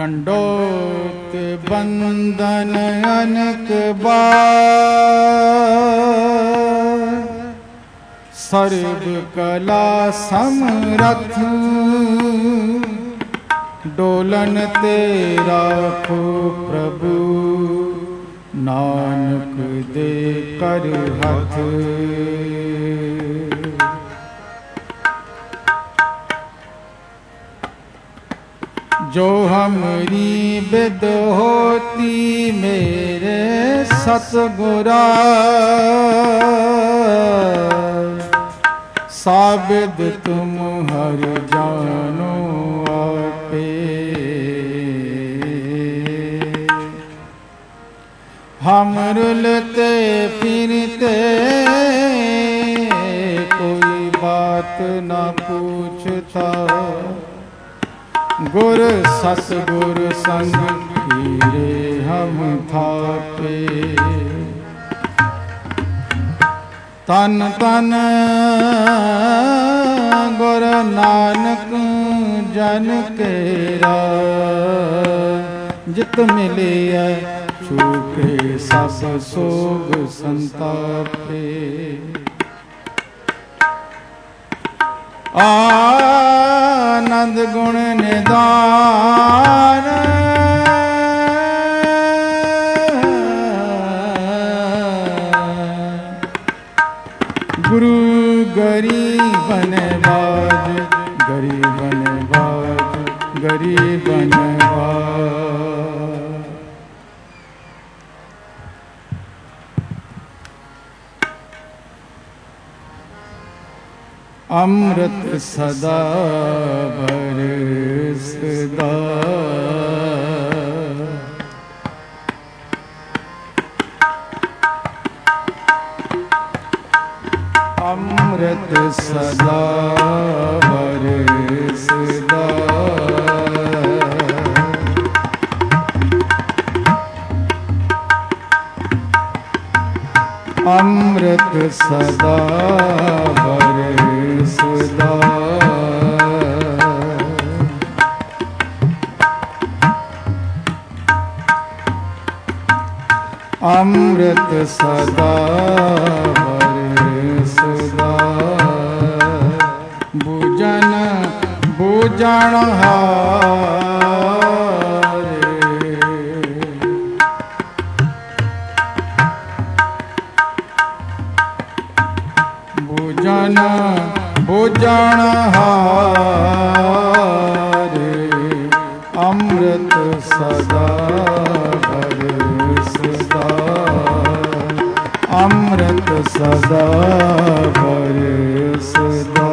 दंडोत बंदन अनक बार, सर्व कला समरथ डोलन तेरा को प्रभु, नानक दे कर हथ। जो हमरी बिद होती मेरे सतगुरा, साबिद तुम हर जानो आपे। हम रुलते फिरते कोई बात न पूछता, गुर सतगुर संग हीरे हम थापे। तन तन गुर नानक जन केरा, जित मिलिया छूटे सब सोग संतापे। आनंद गुण निधान, गुरु गरीबन बाज, गरीबन बाज, गरीबन बाज। अमृत सदा बरसदा, अमृत सदा बरसदा। अमृत सदा बरसदा, अमृत सदा बरसदा। बुझन बुझण हारे, बुझन बुझण हारे, अमृत सदा बरसदा, अमृत सदा बरसदा।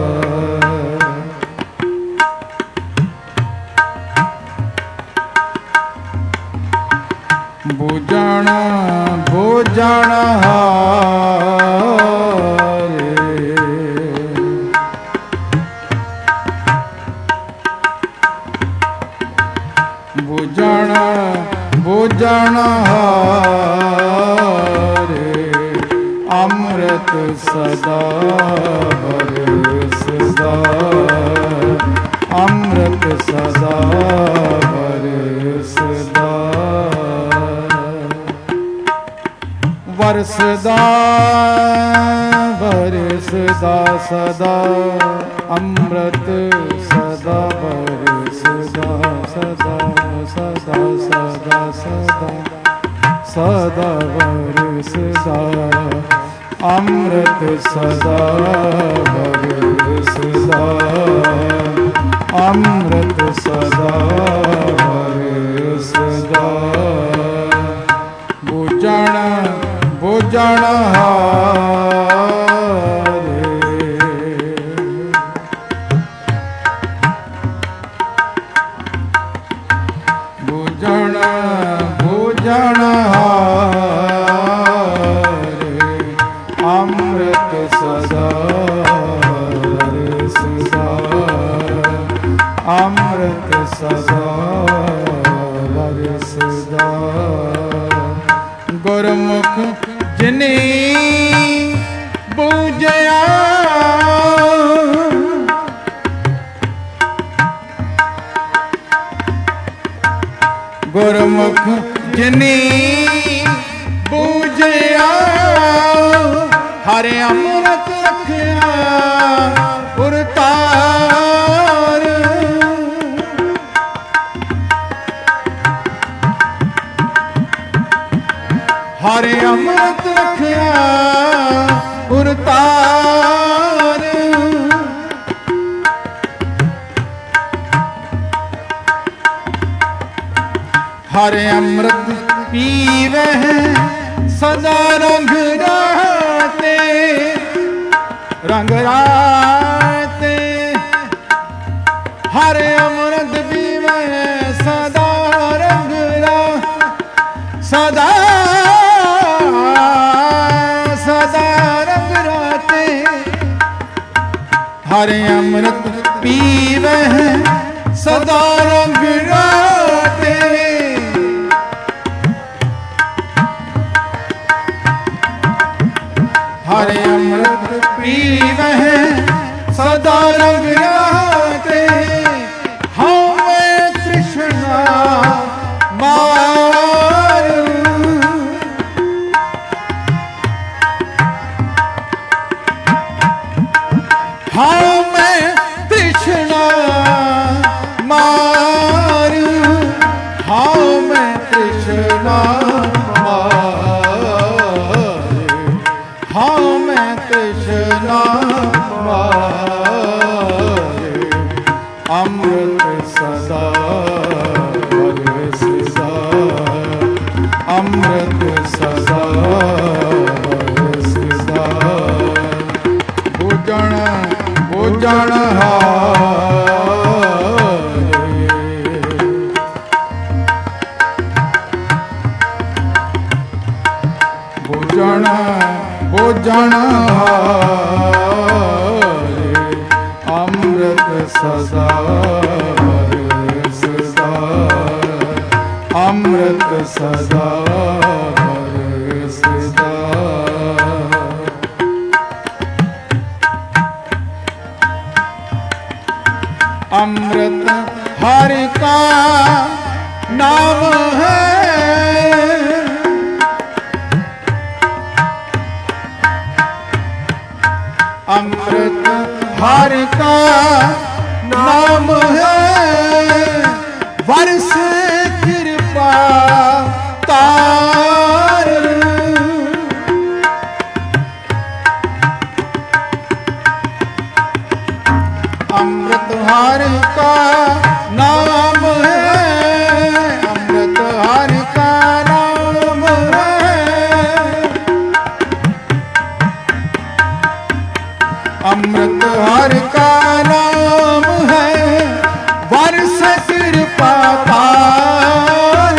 बुझण बुझण हारे, बुझण बुझण हारे, अमृत सदा बरसदा, अमृत सदा बरसदा। बरसदा बरसदा सदा, अमृत सदा बरसदा, सदा सदा सदा सदा सदा बरसदा, अमृत सदा बरसदा, अमृत सदा बरसदा। बुझण बुझण हारे, बुझण बुझण हारे, अमृत सदा बरसदा, अमृत सदा बरसदा। गुरमुख जिने बूझया, जिनी बूझिया हरे अमृत रखिया उरतार हरे अमृत रखिया उरतार हरे अमृत पीवे सदा रंग राते रंग राते हरे अमृत पीवे सदा रंग सदा सदा रंग राते हरे अमृत पीवे सदा रंग राते हरे अमृत पीवे सदा रंग राते हमें तृष्णा मार हमें तृष्णा मार हमें तृष्णा हमें तृष्णा मारे अमृत सदा बरसदा अमृत सदा बरसदा भोजन भोजन भोजन भोजन अमृत सदा बरसदा अमृत सदा बरसदा अमृत हरि का नाम है अमृत हरि का नाम है वर्ष कृपा तार अमृत हरि का नाम है अमृत हरि का नाम है अमृत हरि का नाम है वर्ष कृपा पार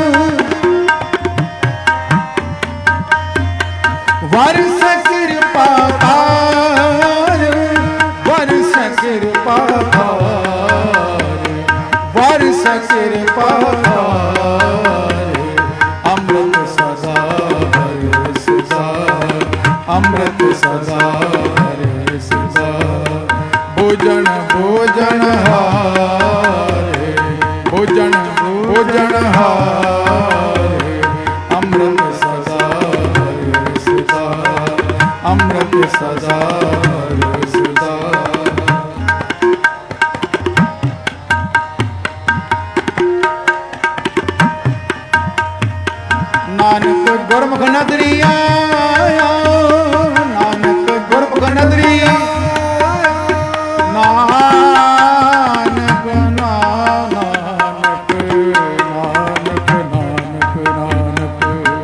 वर्ष कृपा पार वर्ष कृपा पार वर्ष कृपा पार अमृत सदा बरसदा अमृत सदा भोजन भोजन हारे भोजन भोजन हारे अमृत सदा बरसदा अमृत सदा बरसदा नानक गुरमुख नदरी आया नानक गुरमुख नदरी नानक नानक नानक नानक नानक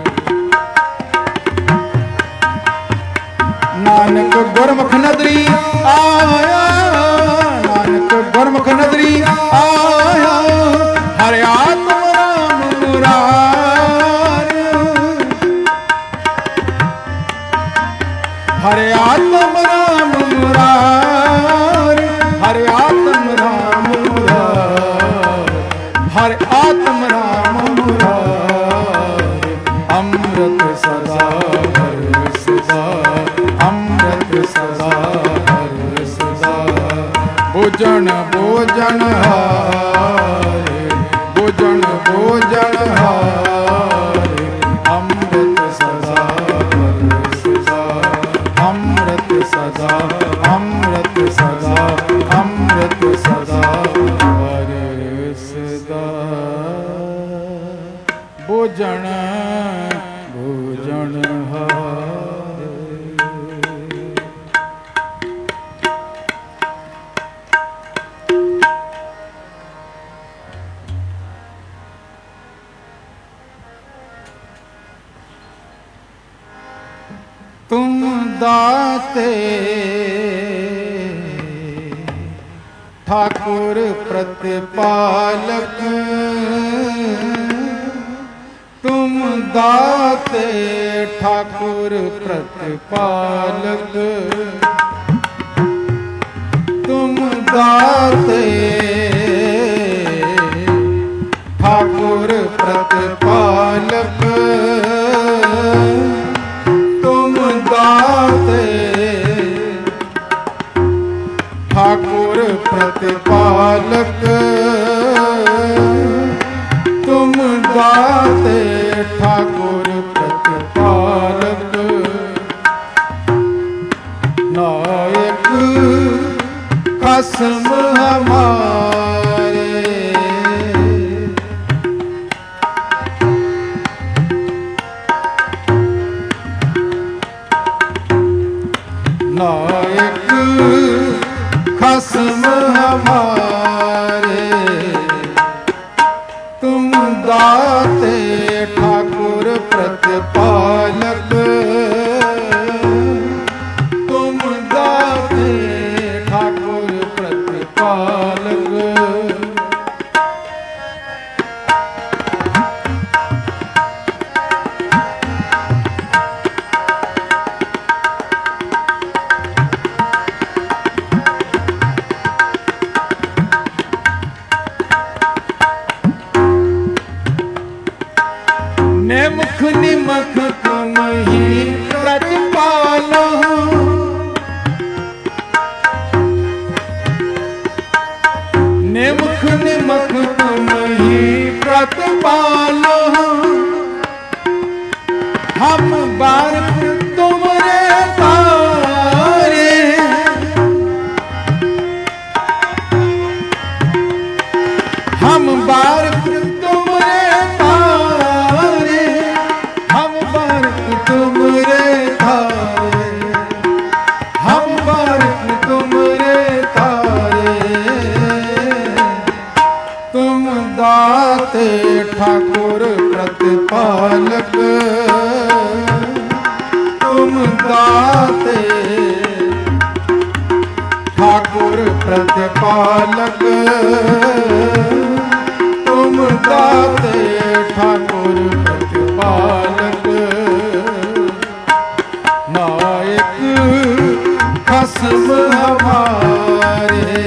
नानक गुरमुख नदरी आया नानक गुरमुख नदरी आया हरे आत्म राम मुरार हरे आत्म राम मुरार हरे आत्म राम मुरार हरे आत्म राम मुरार अमृत सदा बरसदा अमृत सदा बरसदा भोजन भोजन हारे भोजन भोजन हारे भुजन भुजन हारे। तुम दाते ठाकुर प्रतिपालक, तुम दाते ठाकुर प्रतिपालक, तुम दाते ठाकुर प्रतिपालक, तुम दाते ठाकुर प्रतिपालक, तुम दाते ठाकुर प्रतिपालक, नायक कसम हमारे, नायक खसम हमारे, तुम दाते ठाकुर प्रतिपालक, तुम दाते ठाकुर प्रतिपालक, निमुख निमख तुम ही प्रतिपालो, निमुख निमख तुम ही प्रतिपालो, हम बारक तुमरे तारे, हम बारक तुमरे तारे, हम बारक तुमरे तारे, हम बारक तुमरे तारे, तुम दाते ठाकुर प्रतिपालक, तुम दाते ठाकुर प्रतिपालक, तुम दाते ठाकुर प्रतिपालक, नायक खसम हमारे,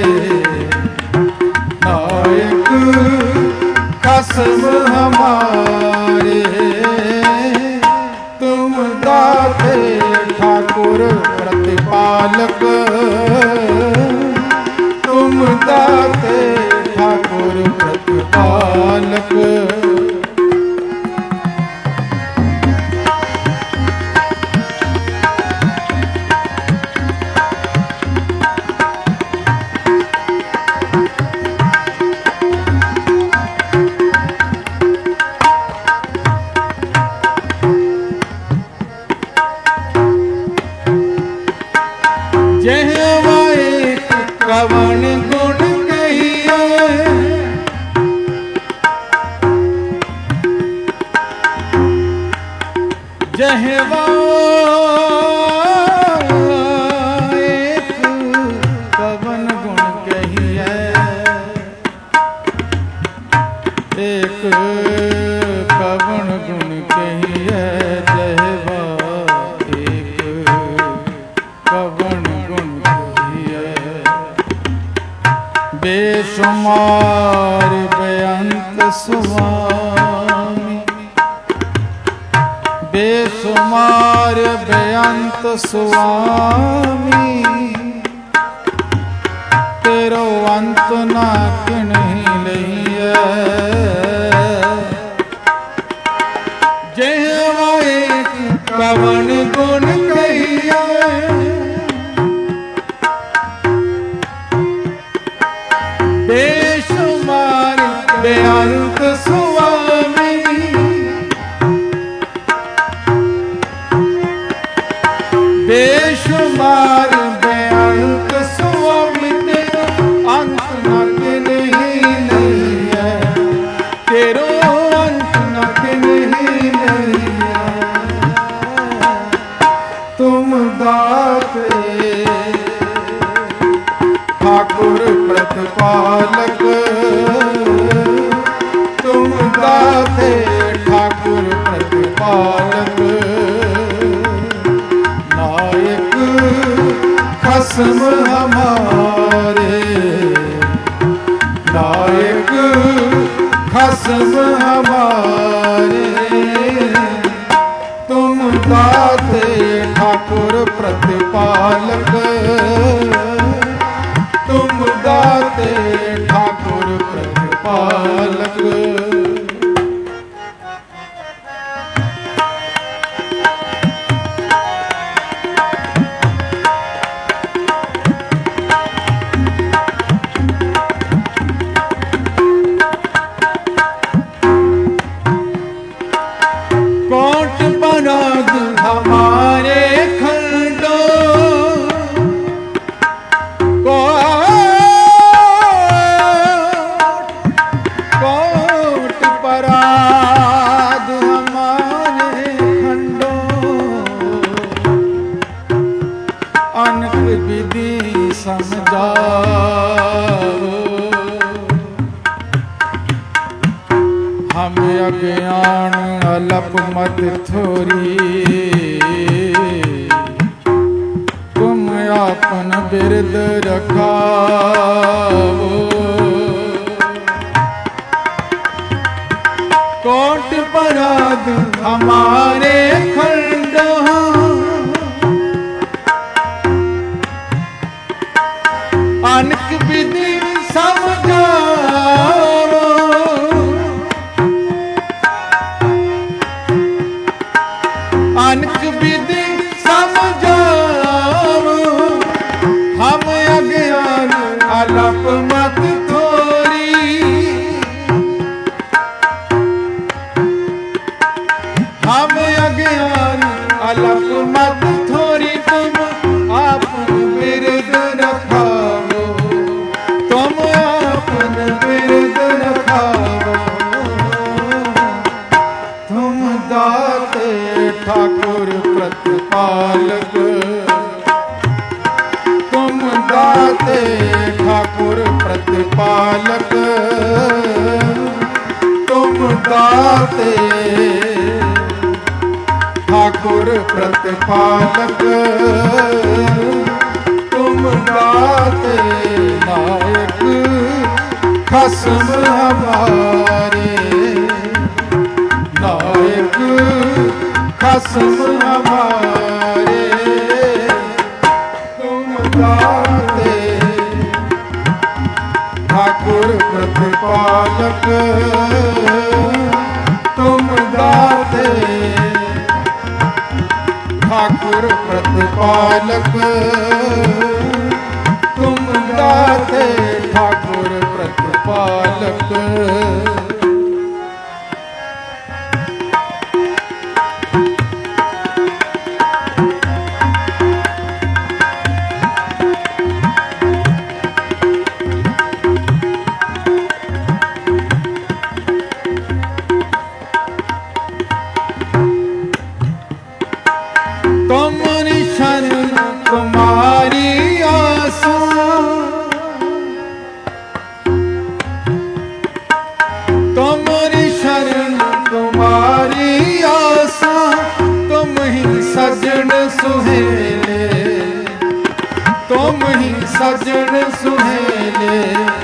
नायक खसम हमारे, तुम दाते ठाकुर प्रतिपालक, तुम दाते ठाकुर प्रतिपालक, जहवा एक कवन गुण कहिए, जहवा एक कवन गुण कहिए, एक कवन गुण कहिए, जहवा एक कवन गुण कहिए, बेशुमार बेअंत स्वामी, बेशुमार बेअंत स्वामी, तेरो अंत ना किन्हीं लइए, जहवा एक कवन गुण कहिए, बेशुमार बेअंत स्वामी, हमारे, नायक खसम हमारे। तुम दाते ठाकुर प्रतिपालक, तुम दाते ठाकुर प्रतिपालक। कोट पराग हमारे खंडों, कोट पराग हमारे खंडों, अनक विधि समझाओ। हम अज्ञान अलप मत थोरी, तुम आपन बिरद रखाओ। कोट पराग हमारे खंडों, अनक विधि समझाओ। अनक विधि समझाओ, हम अज्ञान अलप मत थोरी। हम अज्ञान अलप मत थोरी, तुम आपन बिरद रखाओ। तुम आपन बिरद रखाओ। तुम दाते ठाकुर प्रतिपालक, तुम दाते ठाकुर प्रतिपालक। तुम दाते ठाकुर प्रतिपालक। तुम दाते नायक खसम हमारे, नायक खसम हमारे। तुम दाते ठाकुर प्रतिपालक। तुम दाते ठाकुर प्रतिपालक। तुम दाते ठाकुर प्रतिपालक। तुम्हारी शरण तुम्हारी आसा, तुम्हारी शरण तुम्हारी आसा। तुम ही सजन सुहेले, तुम ही सजन सुहेले।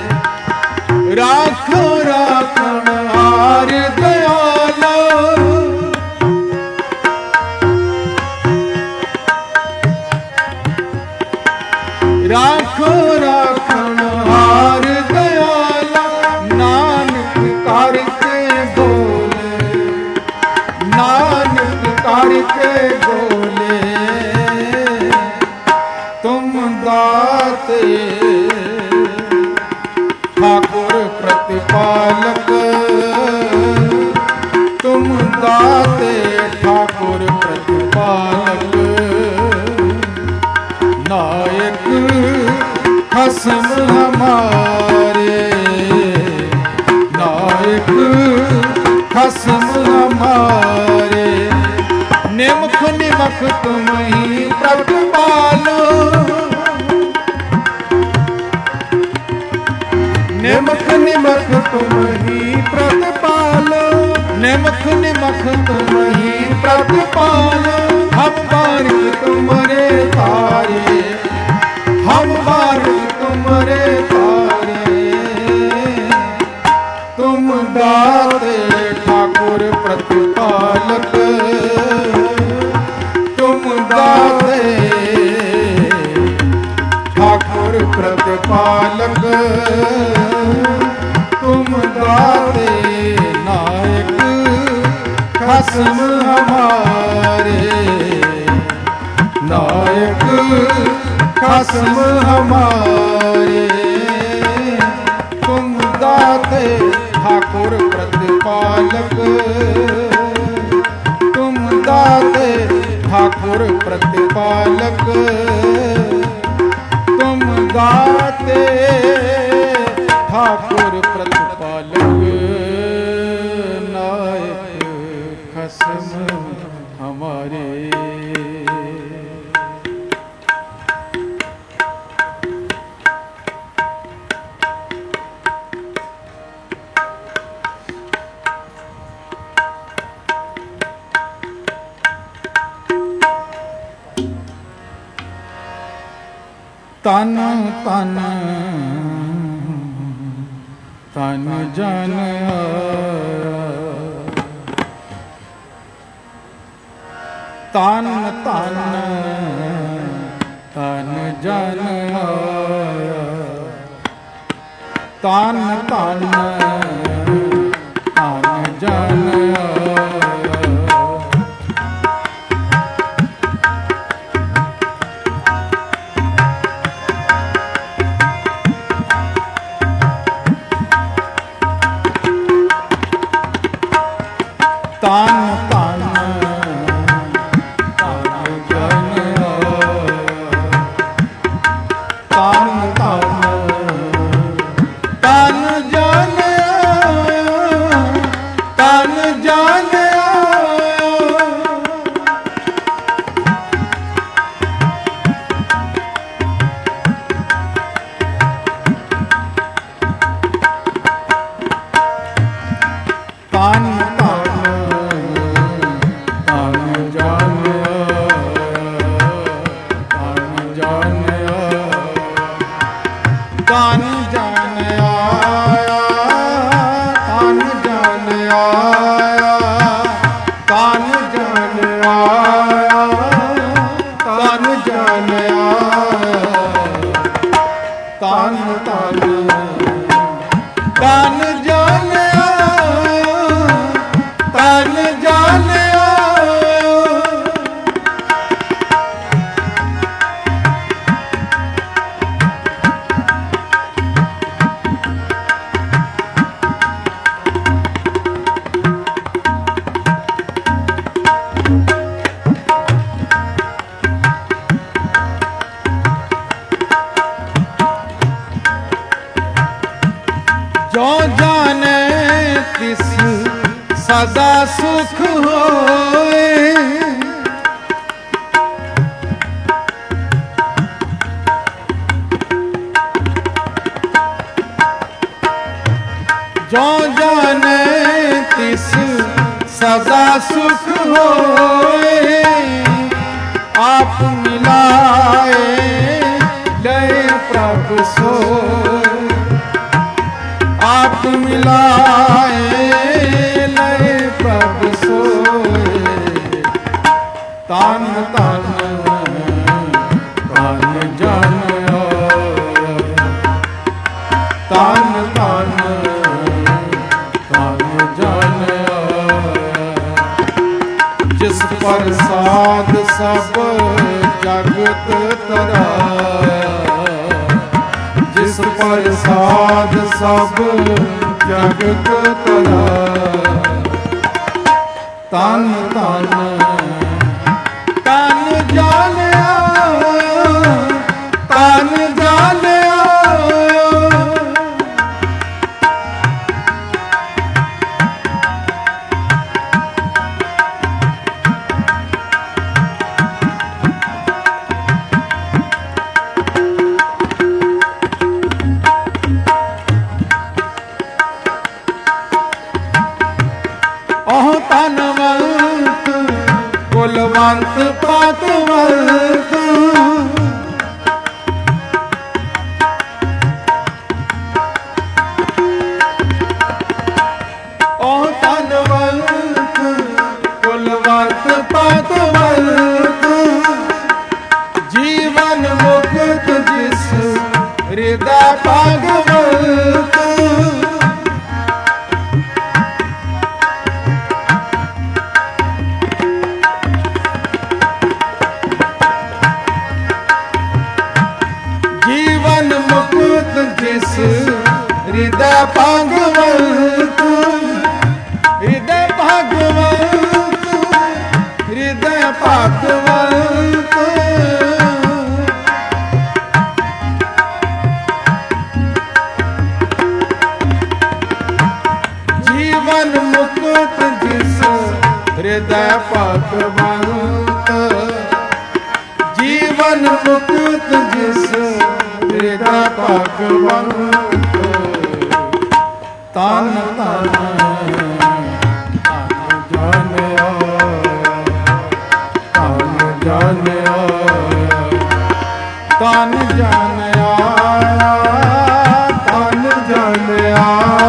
राखो राखण हार दयालो, राखो राखण हार दयाला। नानक करके बोले, नानक करके बोले। तुम दाते ठाकुर प्रतिपालक। तुम दाते ठाकुर प्रतिपालक। नायक खसम हमारे, नायक खसम हमारे। निमख निमख तुम ही प्रतिपालो, निमख निमख तुम ही प्रतिपालो। निमख निमख तुम ही प्रतिपालो। हम बारी तुम्हारे तारे, हम बार तुमरे तारे, तुम दाते ठाकुर प्रतिपालक, तुम दाते ठाकुर प्रतिपालक, तुम दाते नायक खसम हमारे, नायक खसम हमारे, तुम दाते ठाकुर प्रतिपालक, तुम दाते ठाकुर प्रतिपालक, तुम दाते ठाकुर प्रतिपालक, नायक खसम हमारे। तन तन तन जन तन तन तन जन तन तन तन जन तान तान तान जन तान तान जन तान जन तान तान जान आया, तान जान आया, तान जान आया, तान जान आया, तान तान तान जान आया, तान जान आया। जो जाने तिस सदा सुख होए, जो जाने तिस सदा सुख होए, आप मिलाए लय प्रभु सोए, आप मिलाए लय प्रभु सोए, तान तान तान जन तान तान तान जन जिस प्रसाद सब जगत तराया, जिस प्रसाद सब जगत तराया, तन तन तन जान आया, तन जान आया। ओह तनवंत ਹਿਰਦੈ ਭਗਵੰਤ ਜੀਵਨ ਮੁਕਤ ਜਿਸ ਹਿਰਦੈ ਭਗਵੰਤ ਹਿਰਦੈ ਭਗਵੰਤ ਹਿਰਦੈ ਭਗਵੰਤ ਜੀਵਨ ਮੁਕਤ ਜਿਸ ਹਿਰਦੈ ਭਗਵੰਤ ਜੀਵਨ ਮੁਕਤ ਜਿਸ ਹਿਰਦੈ ਭਗਵੰਤ ਤਨ ਤਨ ਜਾਣਿਆ ਤਨ ਜਾਣਿਆ ਤਨ ਜਾਣਿਆ ਤਨ ਜਾਣਿਆ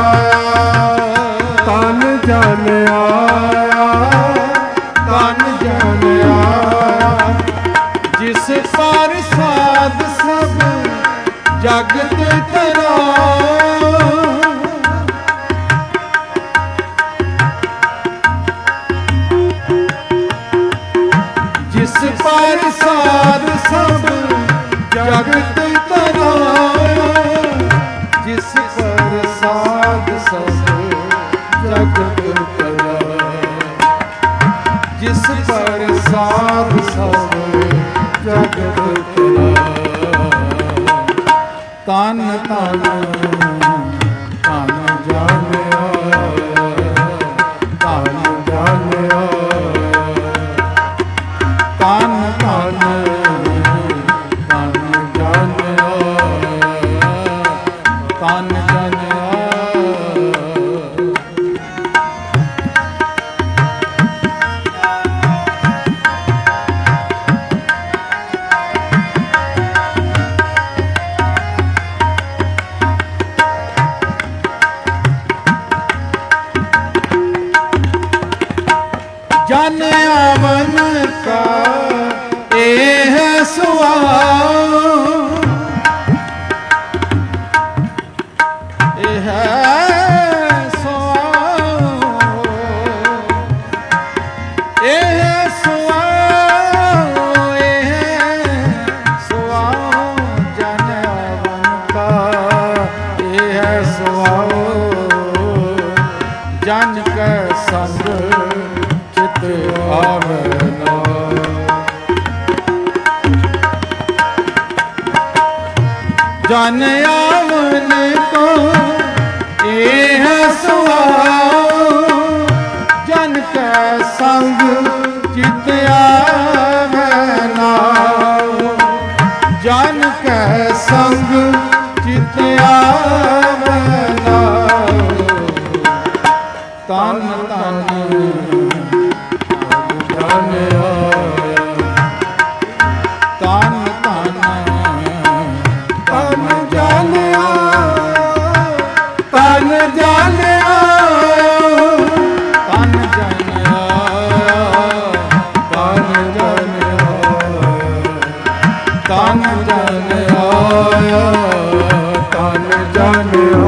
ਤਨ ਜਾਣਿਆ ਤਨ ਜਾਣਿਆ ਜਿਸ ਪਰ ਸਾਧ ਸਭ ਜਗਤ ਤਰਾ ਜਿਸ ਪਰ ਸਾਧ ਸਭ ਜਗਤ ਤਰਾ ਜਿਸ ਪਰ ਸਾਧ ਸਭ ਜਗਤ ਤਰਾ ਜਿਸ ਪਰ ਸਾਧ ਸਭ ਜਗਤ ਤਰਾ ਤਨ ਤਨ ਤਨ ਜਾਣਿਆ ਤਨ ਜਾਣਿਆ ਤਨ ਤਨ ਤਨ ਜਾਣਿਆ ਤਨ ਜਾਣਿਆ ਜਨ ਆਵਨ ਕਾ ਇਹ ਸੁਆਉ ਇਹ ਸੁਆਉ ਇਹ ਸੁਆਉ ਇਹ ਸੁਆਉ ਜਨ ਆਵਨ ਕਾ ਇਹ ਸੁਆਉ ਜਨ ਕੈ ਸੰਗ ਆਵੇ ਨਾ ਜਨ ਆਵਨ ਕੋ ਇਹ ਸੁਆਉ ਜਨ ਕੈ ਸੰਗ ਚਿਤ ਆਵੇ ਨਾ ਜਨ ਕੈ ਸੰਗ ਚਿਤ ਆਵੇ ਨਾ ਤਨ ਤਨ ਤਨ ਤਨ ਤਨ ਜਾਣਿਆ ਤਨ ਜਾਣਿਆ ਤਨ ਜਾਣਿਆ ਤਨ ਜਾਣਿਆ ਤਨ ਜਾਣਿਆ ਤਨ ਜਾਣਿਆ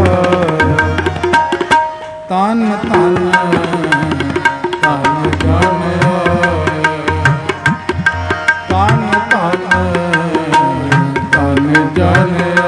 ਤਨ ਤਨ ਤਨ ਜਾਣਿਆ ਤਨ ਤਨ ਤਨ ਜਾਣਿਆ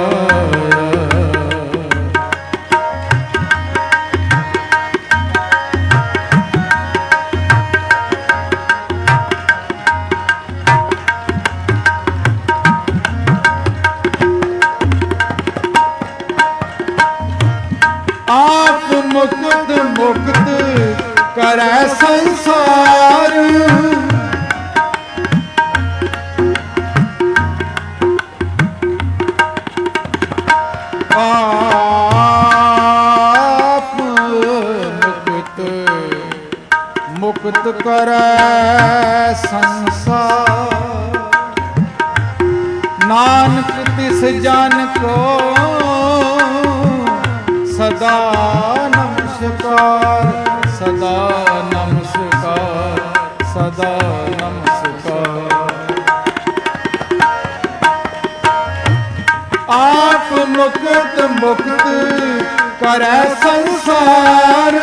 ਆਪ ਮੁਕਤ ਮੁਕਤ ਕਰੈ ਸੰਸਾਰ ਆਪ ਮੁਕਤ ਮੁਕਤ ਕਰੈ ਸੰਸਾਰ ਨਾਨਕ ਤਿਸ ਜਨ ਕੋ ਸਦਾ ਨਮਸਕਾਰ ਸਦਾ ਨਮਸਕਾਰ ਸਦਾ ਨਮਸਕਾਰ आप मुक्त मुक्त करे संसार।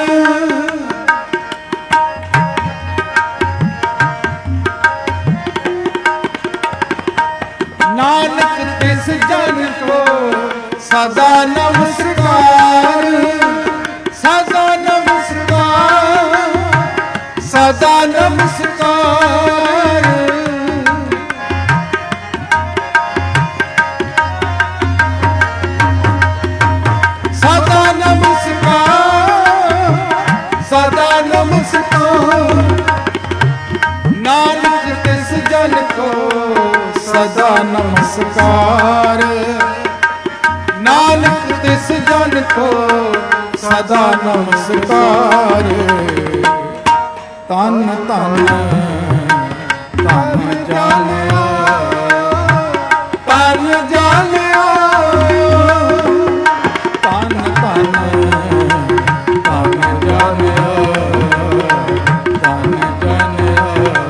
नानक तिस जन को सदा नमस्कार, सदा नमस्कार, सदा नमस्कार। सदा नमस्कार, सदा नमस्कार। नानक तिस जन को सदा नमस्कार, नानक तिस जन को सदा नमस्कार। तन तन तन जालिया, तन जालिया, तन तन तन जालिया, तन जालिया।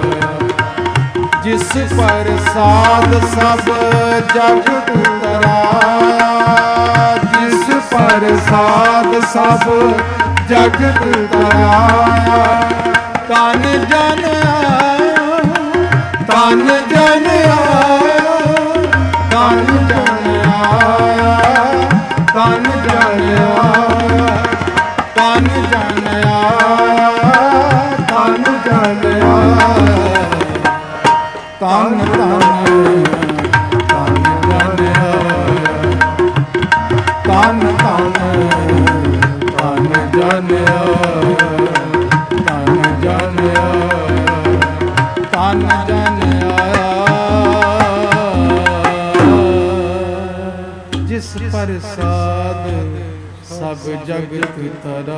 जिस प्रसाद सब जग उतराया, जिस प्रसाद सब जग उतराया। तन जन आया, तन जन आया, तन जन आया, तन जन आया, तन जन आया, तन जन आया। तन तन तन जन आया, तन तन तन जन आया, तन जन आया, तन जन आया। जिस प्रसाद सब जगत तरा।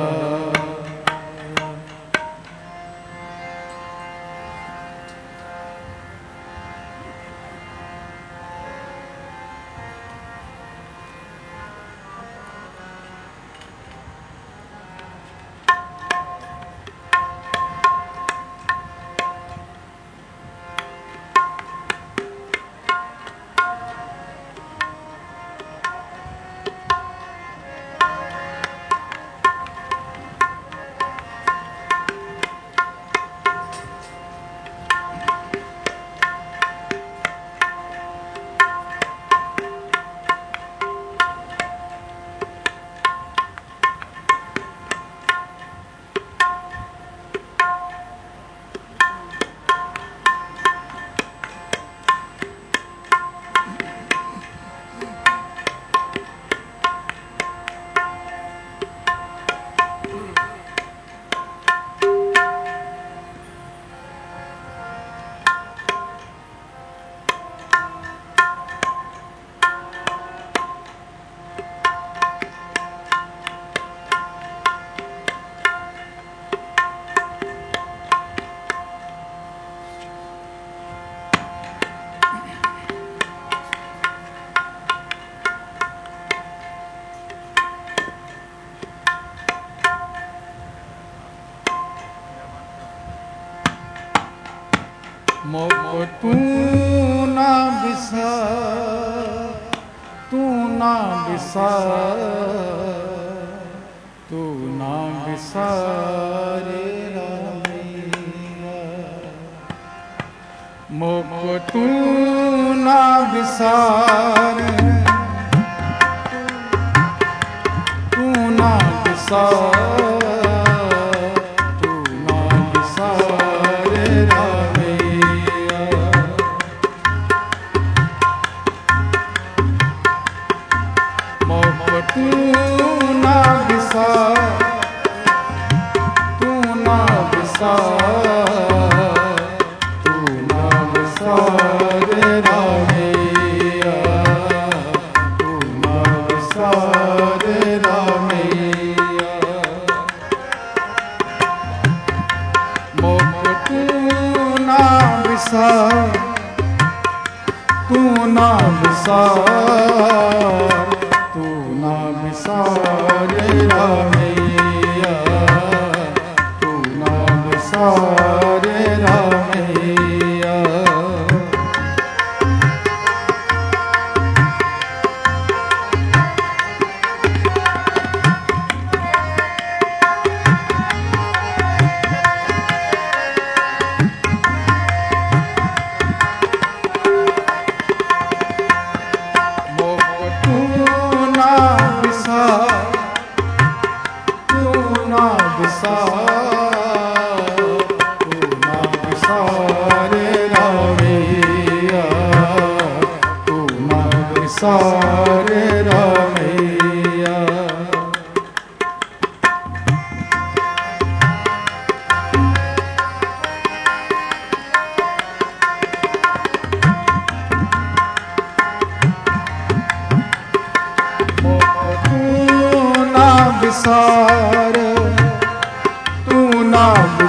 मोह तू ना बिसार, तू ना बिसार, तू ना बिसारे रामिया। मोह तू ना बिसार, तू ना बिसार, तू ना बिसार, तू ना बिसार रामैया, तू ना बिसार रामैया। विसार, तू ना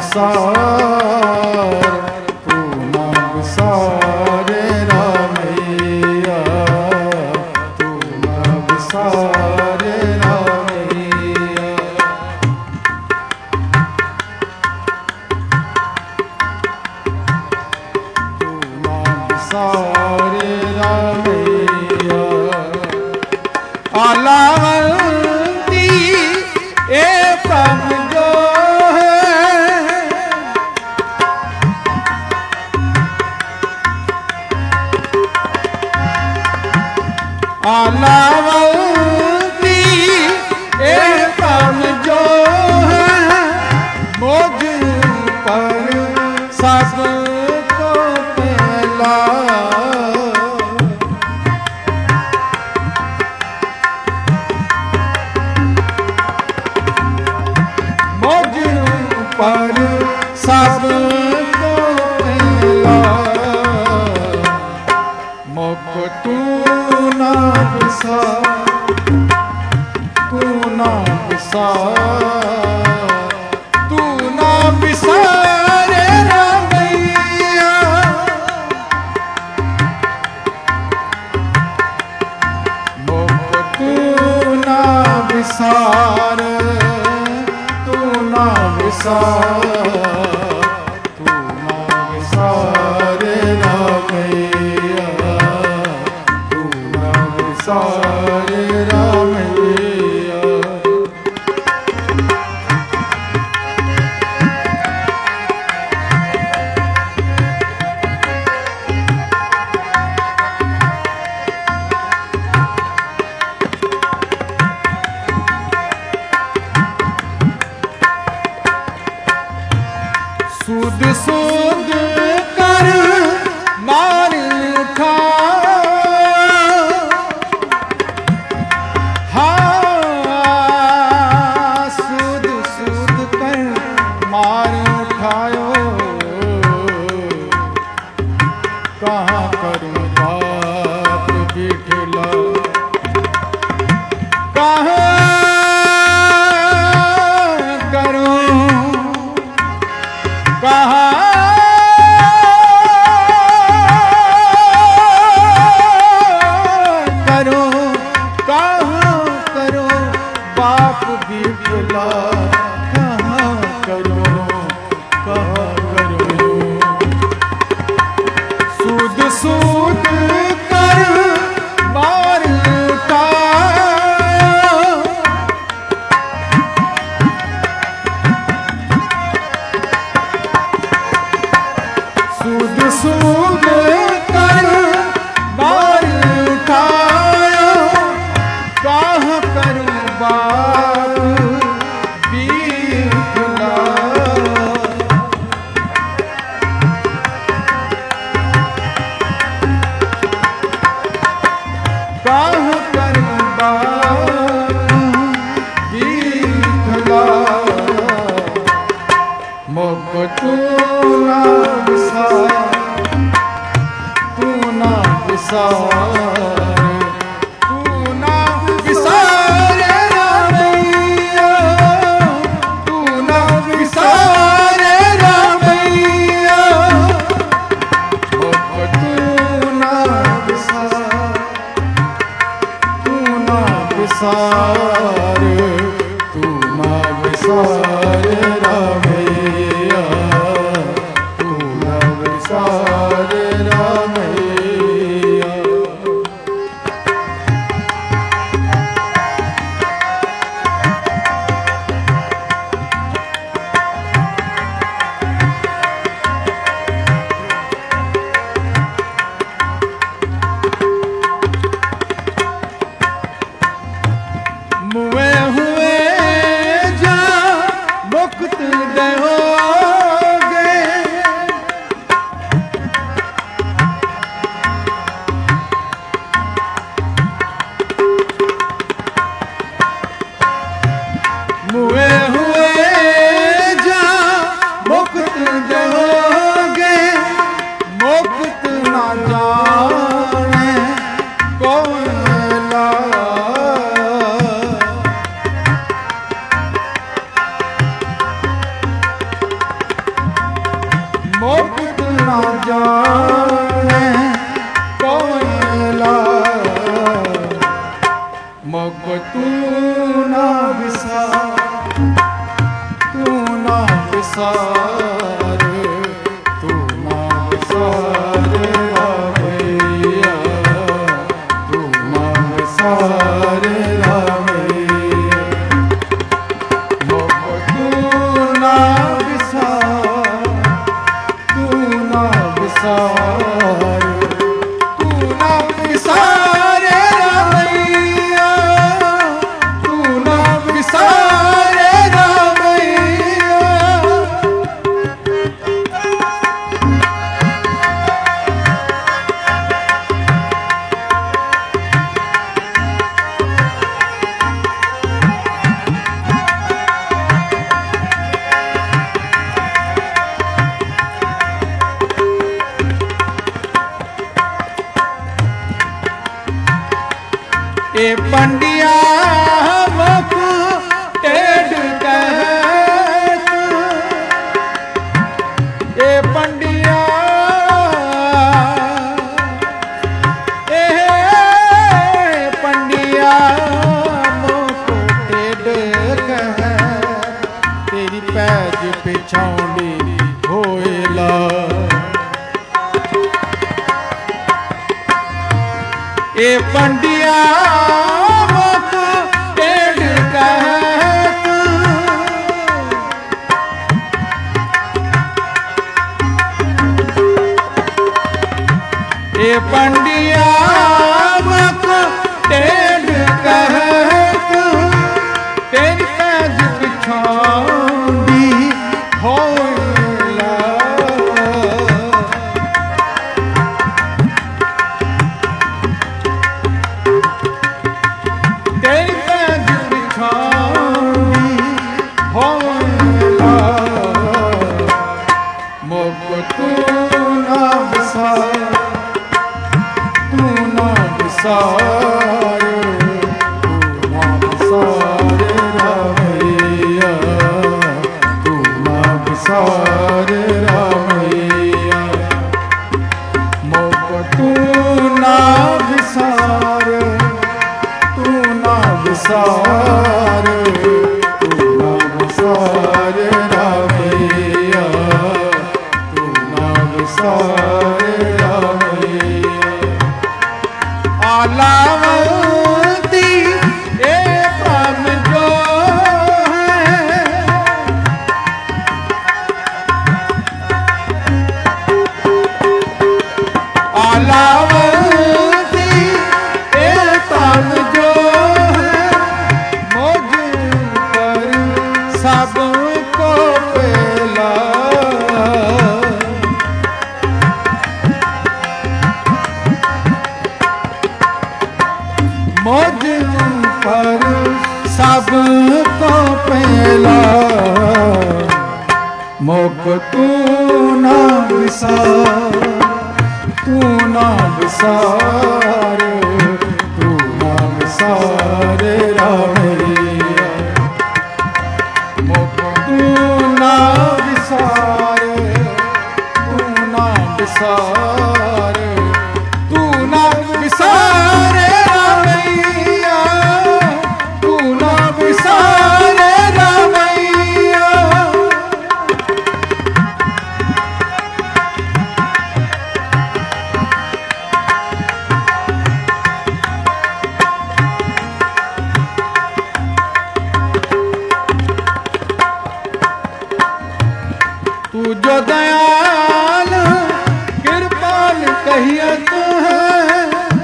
विसार, तू ना विसार रामैया, तू ना विसार रामैया। तू ना विसार रामैया। आलावंती ए प्रभ जो है, आलावंती ए प्रभ जो है, मुझ पर सबको पहला। पर सबको पहला, मुख तू ना विसार, तू ना विसार, तू ना विसार रामैया। मुख तू ना विसार, तू ना विसार रामैया, तू ना विसार रामैया। सूद सूद कर मार उठा, हाँ सूद सूद कर मार उठायो। कहाँ करूँ बात बिठला, कहाँ कहाँ करो, कहाँ करो बाप बिठला, कहाँ करो, कहाँ करो। सूद सूद कर मार उठाया, सूद सूद कर मार उठाया। कहाँ करूँ बाप बिठला, कहाँ करूँ बाप बिठला। मुख तू ना विसार, तू ना विसार, तू ना विसार रामैया, तू ना विसार रामैया। मुख तू ना विसार, तू ना विसार, तू ना विसार रामैया, तू ना विसार रामैया। मुए हुए जा मुक्त रहोगे, मुए हुए जा मुक्त रहोगे। मुक्त ना जाने कौन ला, मोक तू ना विसार, तू ना विसार, तू ना विसार रामैया, तू ना विसार रामैया। मोक तू ना विसार, तू ना विसार, तू ना विसार रामैया, तू ना विसार रामैया। ए पंडिया मुख टेढ़ कहत, ए पंडिया, ए पंडिया मुख टेढ़ कहत, तेरी पैज पिछौंडी होएला। ए पंडिया मुख टेढ़ कहत, ए पंडिया मुख टेढ़ कहत, तेरी पैज पिछौंडी होएला। तेरी पैज पिछौंडी होएला। मोक तू ना विसार, तू ना विसार, तू ना विसार रामैया, तू ना विसार रामैया। मोक तू ना विसार, तू ना विसार, तू ना विसार रामैया, तू ना विसार रामैया। आलावती ए प्राण जो है, आलावती ए प्राण जो है, मुझ पर सबको पेला। मुझ पर सबको पेला। मोक तू ना विसार, तू ना विसार, तू ना विसार रामैया। मोक तू ना विसार, तू ना विसार, तू ना विसार रामैया, तू ना विसार रामैया। तू जो दयाल कृपाल कहियत है,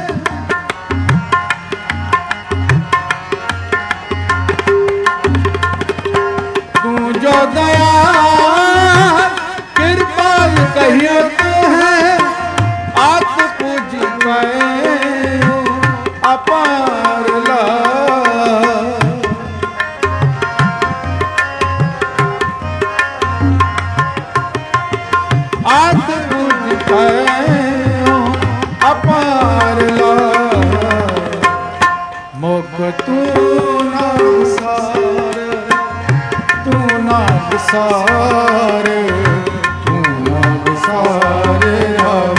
तू जो दयाल कृपाल कहियत है, आत पूज पे अपार ला। आत पूज पे अपार ला। मोक तू ना विसार, तू ना विसार, तू ना विसार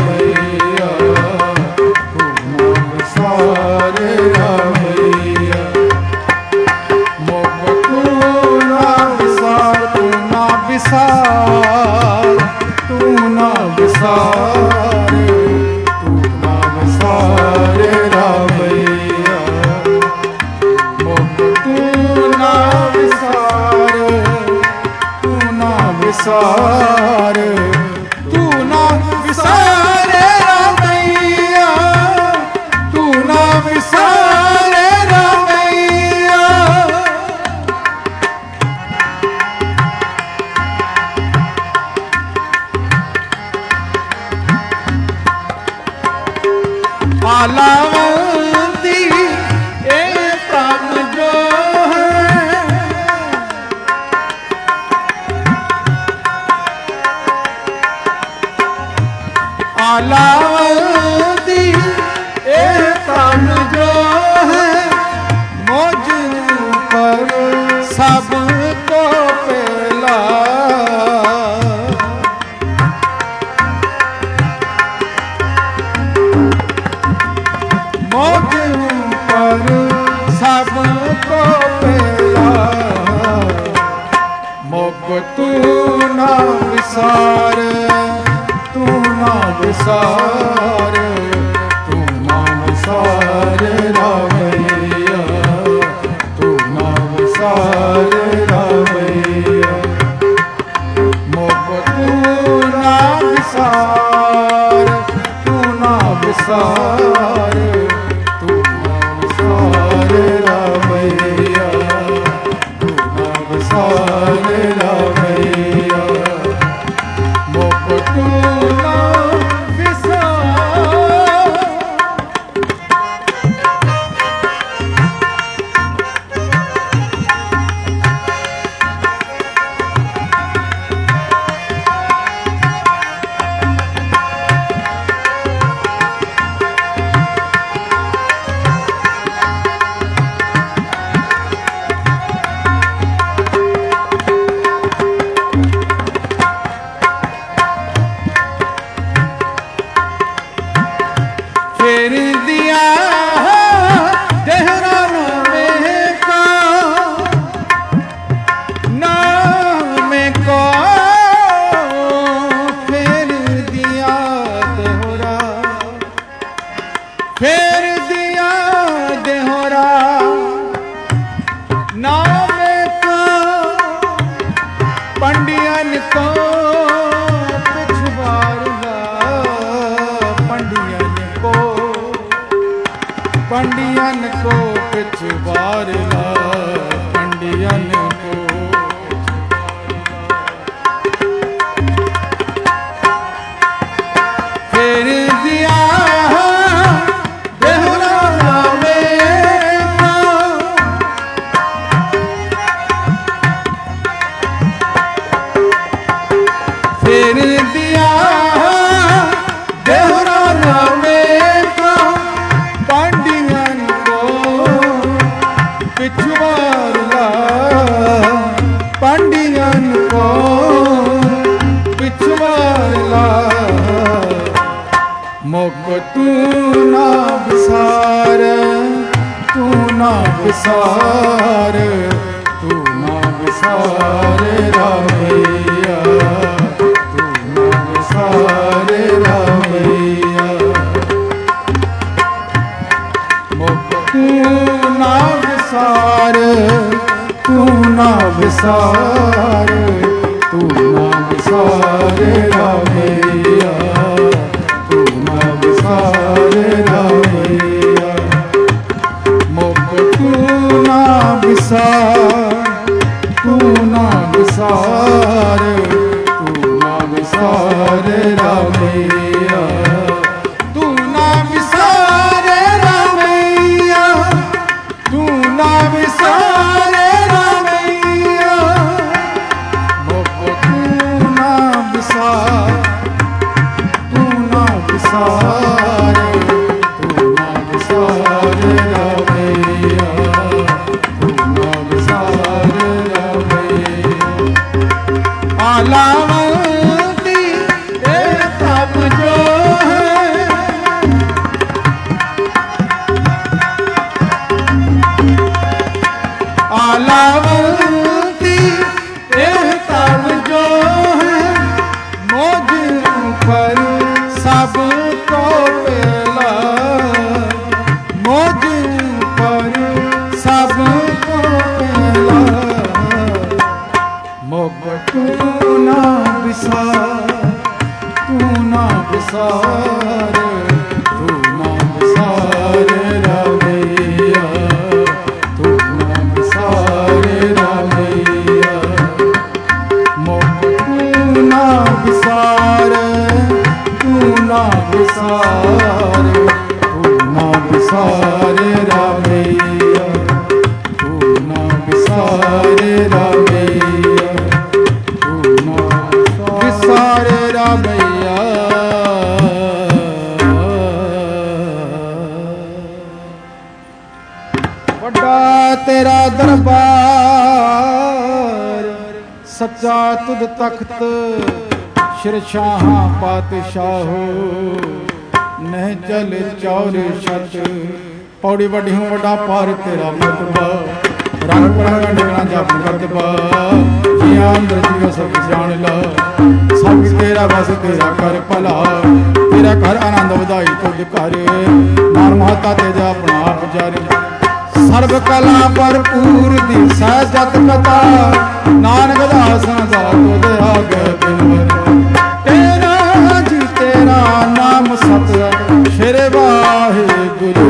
रामैया, तू ना विसार रामैया। विसार, तू ना विसारे रामैया, तू ना विसारे रामैया। आलावंती ए प्राण जो है, आलावंती ए प्राण जो है, मुझ पर सबको पेला। सबको पेला, मोग तू ना विसार, तू ना विसार, तू ना विसार रामैया, तू ना विसार रामैया। मोग तू ना विसार, तू ना विसार, रामैया, तू ना विसार रामैया। मोग तू ना विसार। फेर दिया देहरा में का नाम को, फेर दिया देहरा, फेर दिया देहरा नाम को, पंडियन को पिछवारगा, पंडियन को, पंडियन को पिछवारगा, पंडियन को। फेर दिया देहरा में का, फेर दिया देहरा में का, पंडियन को पिछवारगा, पंडियन को पिछवारगा। मोग तू ना विसार, तू ना विसार, तू ना विसार रामैया, तू ना विसार रामैया। मोग तू ना विसार, तू ना विसार, तू ना विसार रामैया, तू ना विसार रामैया। मोग तू ना विसार, तू ना विसार, तू ना विसार रामैया, तू ना विसार रामैया, तू ना विसार रामैया। मोग तू ना विसार, तू ना विसार, तू ना विसार रामैया, तू ना विसार रामैया। आलावंती ए तब जो है, आलावंती ए तब जो है, मुझ पर सबको पेला, मुझ पर सबको पेला। मोग तू ना तेरा दरबार, सच्चा तुद तख्त शिरशाहा पातशाहो, नह चल चौर छत। पौड़ी वड्डी हूँ वड्डा पार तेरा मतबा, रंग बिरंगा निकला जप करतबा। जिया अंदर जियो सब जान ला, सब तेरा बस तेरा कर भला। तेरा घर आनंद वधाई तुझ कर, नान महता तेजा अपना आप जारी। सर्व कला भरपूर दी सहजत कथा, नानक दासन दा तुझ आगे बिनवत। तेरा जी तेरा नाम सत श्री वाहिगुरु।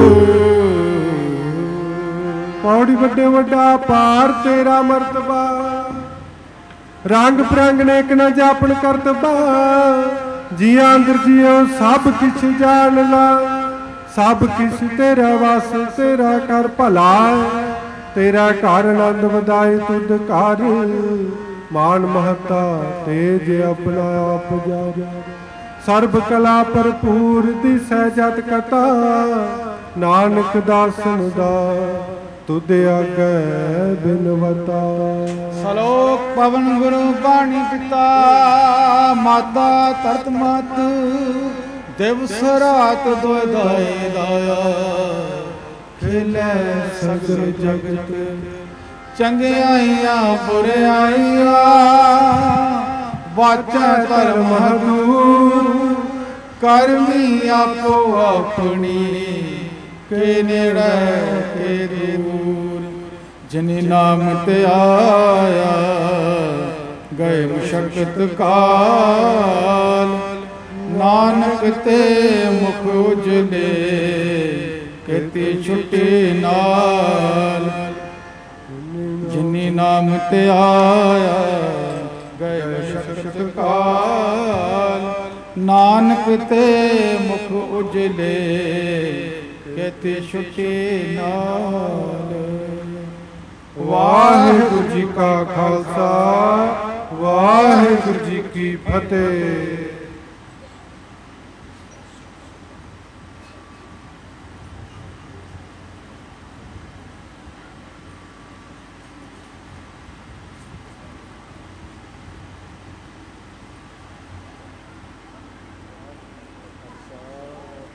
पौड़ी वड्डे वड्डा पार तेरा मर्तबा, रंग बिरंग नेक न जापन करतबा। जिया अंदर जियो सब किछ जान ला, सब किछ तेरा वास तेरा कर भला। तेरा घर आनंद वधाई तुद कर, मान महता तेज अपना आप जारी। सर्ब कला भरपूर दी सहजत कथा, नानक दासन दा तुद आगे बिनवता। सलोक पवन गुरु बाणी पिता, माता तरत मत। दिवस रात दुधाई दाया, खेले सगर जगत। चंगियाइया बुराइया, वाचा धर्म दूर। करमी आपो अपनी, के नेड़े के दूर। जिनि नाम ते आया, गए मुशक्कत काल। नानक ते मुख उजले, केती छुट्टी नाल। जिनि नाम ते आया, गए मुशक्कत काल। नानक ते मुख उजले, केती छुट्टी नाल। वाहिगुरु जी का खालसा, वाहिगुरु जी की फतेह।